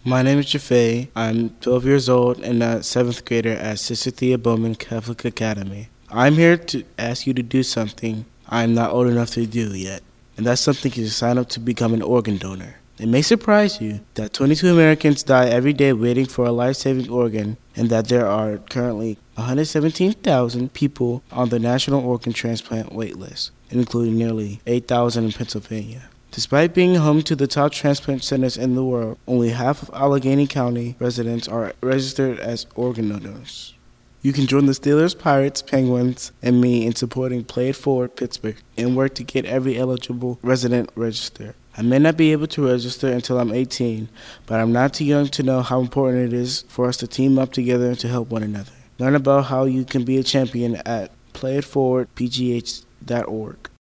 My name is Jaffe. I'm 12 years old and a 7th grader at Sister Thea Bowman Catholic Academy. I'm here to ask you to do something I'm not old enough to do yet, and that something is to sign up to become an organ donor. It may surprise you that 22 Americans die every day waiting for a life-saving organ, and that there are currently 117,000 people on the National Organ Transplant wait list, including nearly 8,000 in Pennsylvania. Despite being home to the top transplant centers in the world, only half of Allegheny County residents are registered as organ donors. You can join the Steelers, Pirates, Penguins, and me in supporting Play It Forward Pittsburgh and work to get every eligible resident registered. I may not be able to register until I'm 18, but I'm not too young to know how important it is for us to team up together to help one another. Learn about how you can be a champion at playitforwardpgh.org.